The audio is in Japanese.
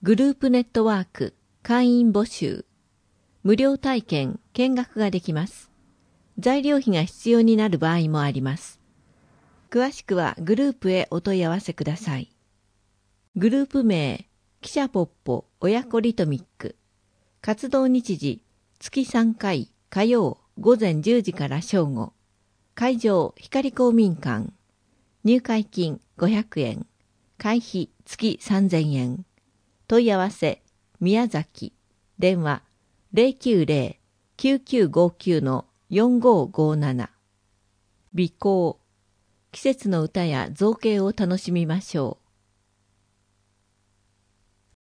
グループネットワーク会員募集。無料体験見学ができます。材料費が必要になる場合もあります。詳しくはグループへお問い合わせください。グループ名、汽車ポッポ親子リトミック。活動日時、月3回、火曜午前10時から正午。会場、光公民館。入会金500円。会費月3000円。問い合わせ、宮崎。電話、090-9959-4557。備考。季節の歌や造形を楽しみましょう。